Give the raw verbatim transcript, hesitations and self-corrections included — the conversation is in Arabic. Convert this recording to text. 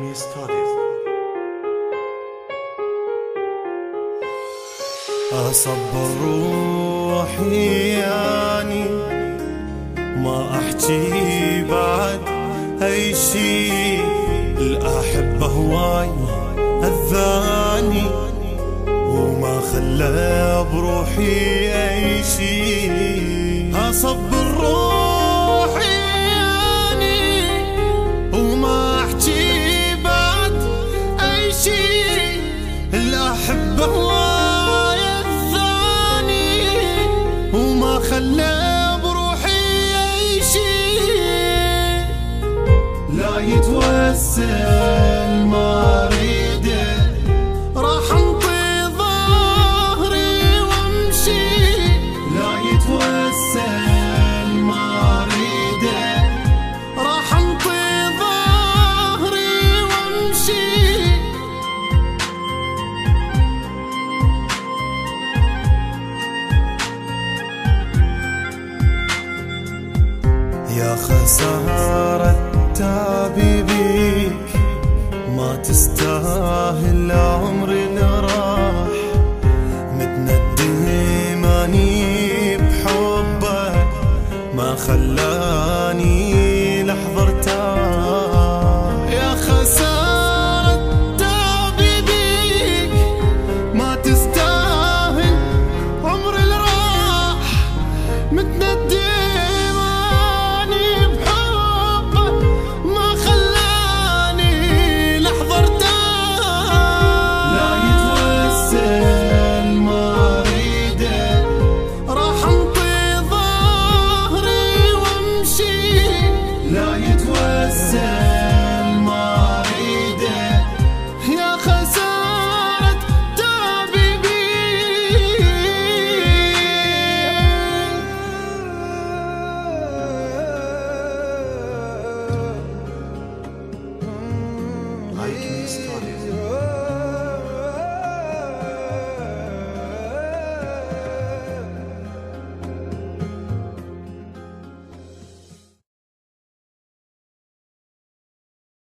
أغاني ستوديو. أصبر روحي يعني ما أحكي بعد أي شي، الأحبة هواي أذاني وما خلى بروحي أي شي. أصبر روحي يعني وما أحكي بعد أي شي، الأحبة هواي أذاني وما خلى بروحي أي شي. لا يتوسل ما أريده، راح انطي ظهري وامشي. لا يتوسل ما أريده، راح انطي ظهري وامشي. يا خسارة تعبي بيك، ما تستاهل عمري